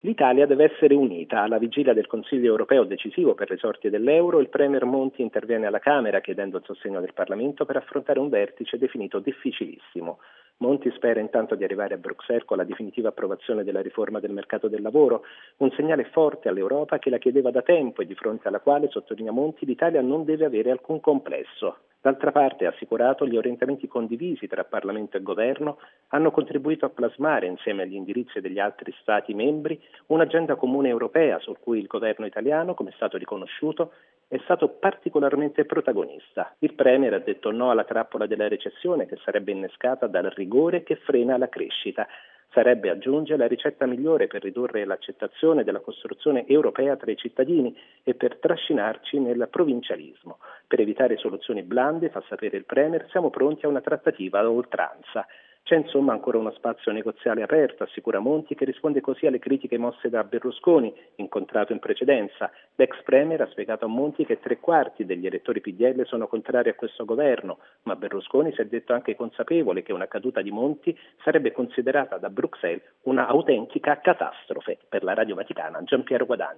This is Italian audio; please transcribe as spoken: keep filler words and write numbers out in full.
L'Italia deve essere unita. Alla vigilia del Consiglio europeo decisivo per le sorti dell'euro, il Premier Monti interviene alla Camera chiedendo il sostegno del Parlamento per affrontare un vertice definito difficilissimo. Monti spera intanto di arrivare a Bruxelles con la definitiva approvazione della riforma del mercato del lavoro, un segnale forte all'Europa che la chiedeva da tempo e di fronte alla quale, sottolinea Monti, l'Italia non deve avere alcun complesso. D'altra parte, ha assicurato, gli orientamenti condivisi tra Parlamento e Governo hanno contribuito a plasmare, insieme agli indirizzi degli altri Stati membri, un'agenda comune europea su cui il governo italiano, come è stato riconosciuto, è stato particolarmente protagonista. Il Premier ha detto no alla trappola della recessione che sarebbe innescata dal rigore che frena la crescita. Sarebbe, aggiunge, la ricetta migliore per ridurre l'accettazione della costruzione europea tra i cittadini e per trascinarci nel provincialismo. Per evitare soluzioni blande, fa sapere il Premier, siamo pronti a una trattativa a oltranza. C'è insomma ancora uno spazio negoziale aperto, assicura Monti, che risponde così alle critiche mosse da Berlusconi, incontrato in precedenza. L'ex Premier ha spiegato a Monti che tre quarti degli elettori P D L sono contrari a questo governo, ma Berlusconi si è detto anche consapevole che una caduta di Monti sarebbe considerata da Bruxelles una autentica catastrofe. Per la Radio Vaticana, Giampiero Guadagni.